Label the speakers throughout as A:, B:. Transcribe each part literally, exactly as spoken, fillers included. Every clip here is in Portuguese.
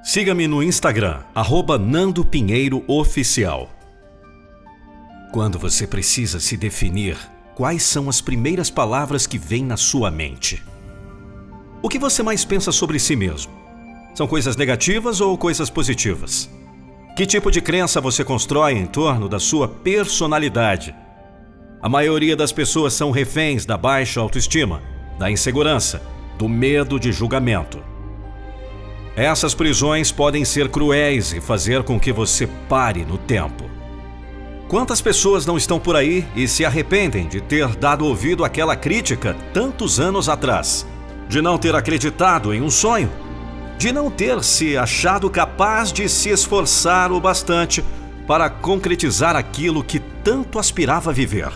A: Siga-me no Instagram, arroba Nando Pinheiro Oficial. Quando você precisa se definir, quais são as primeiras palavras que vêm na sua mente? O que você mais pensa sobre si mesmo? São coisas negativas ou coisas positivas? Que tipo de crença você constrói em torno da sua personalidade? A maioria das pessoas são reféns da baixa autoestima, da insegurança, do medo de julgamento. Essas prisões podem ser cruéis e fazer com que você pare no tempo. Quantas pessoas não estão por aí e se arrependem de ter dado ouvido àquela crítica tantos anos atrás? De não ter acreditado em um sonho? De não ter se achado capaz de se esforçar o bastante para concretizar aquilo que tanto aspirava a viver?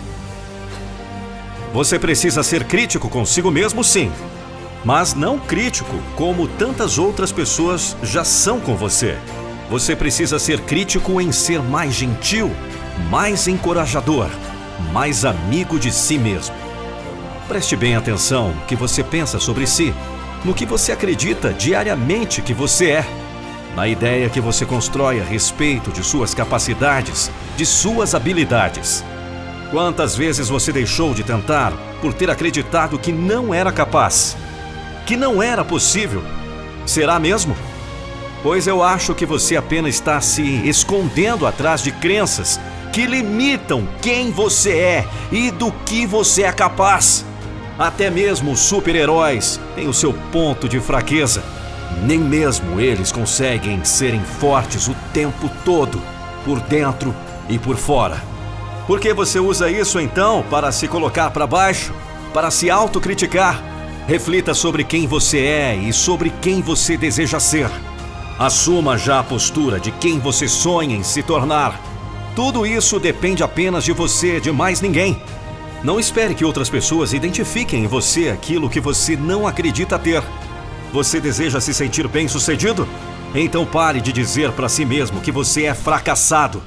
A: Você precisa ser crítico consigo mesmo, sim. Mas não crítico como tantas outras pessoas já são com você. Você precisa ser crítico em ser mais gentil, mais encorajador, mais amigo de si mesmo. Preste bem atenção no que você pensa sobre si, no que você acredita diariamente que você é, na ideia que você constrói a respeito de suas capacidades, de suas habilidades. Quantas vezes você deixou de tentar por ter acreditado que não era capaz? Que não era possível? Será mesmo? Pois eu acho que você apenas está se escondendo atrás de crenças que limitam quem você é e do que você é capaz. Até mesmo os super-heróis têm o seu ponto de fraqueza. Nem mesmo eles conseguem serem fortes o tempo todo, por dentro e por fora. Por que você usa isso então para se colocar para baixo, para se autocriticar? Reflita sobre quem você é e sobre quem você deseja ser. Assuma já a postura de quem você sonha em se tornar. Tudo isso depende apenas de você, de mais ninguém. Não espere que outras pessoas identifiquem em você aquilo que você não acredita ter. Você deseja se sentir bem-sucedido? Então pare de dizer para si mesmo que você é fracassado.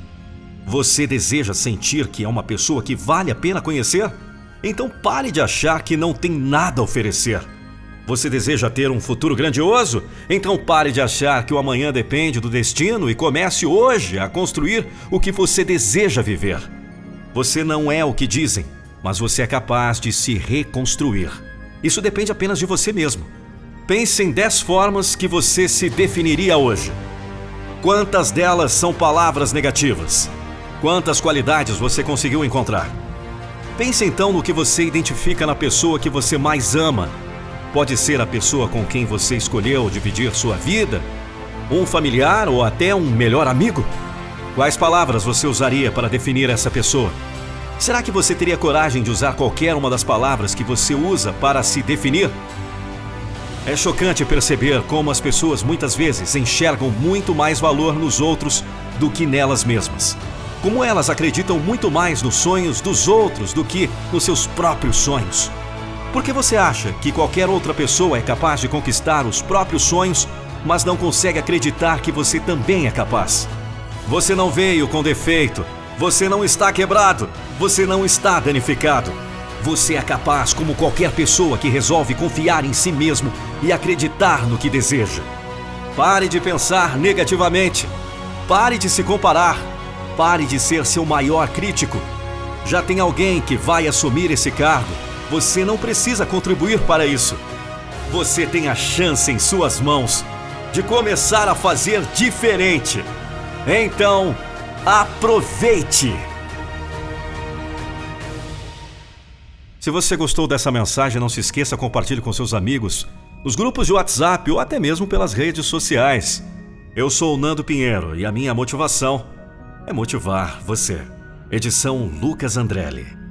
A: Você deseja sentir que é uma pessoa que vale a pena conhecer? Então pare de achar que não tem nada a oferecer. Você deseja ter um futuro grandioso? Então pare de achar que o amanhã depende do destino e comece hoje a construir o que você deseja viver. Você não é o que dizem, mas você é capaz de se reconstruir. Isso depende apenas de você mesmo. Pense em dez formas que você se definiria hoje. Quantas delas são palavras negativas? Quantas qualidades você conseguiu encontrar? Pense então no que você identifica na pessoa que você mais ama. Pode ser a pessoa com quem você escolheu dividir sua vida, um familiar ou até um melhor amigo. Quais palavras você usaria para definir essa pessoa? Será que você teria coragem de usar qualquer uma das palavras que você usa para se definir? É chocante perceber como as pessoas muitas vezes enxergam muito mais valor nos outros do que nelas mesmas. Como elas acreditam muito mais nos sonhos dos outros do que nos seus próprios sonhos. Por que você acha que qualquer outra pessoa é capaz de conquistar os próprios sonhos, mas não consegue acreditar que você também é capaz? Você não veio com defeito, você não está quebrado, você não está danificado. Você é capaz como qualquer pessoa que resolve confiar em si mesmo e acreditar no que deseja. Pare de pensar negativamente, pare de se comparar. Pare de ser seu maior crítico. Já tem alguém que vai assumir esse cargo. Você não precisa contribuir para isso. Você tem a chance em suas mãos de começar a fazer diferente. Então, aproveite! Se você gostou dessa mensagem, não se esqueça, compartilhe com seus amigos, nos grupos de WhatsApp ou até mesmo pelas redes sociais. Eu sou o Nando Pinheiro e a minha motivação é motivar você. Edição Lucas Andrelli.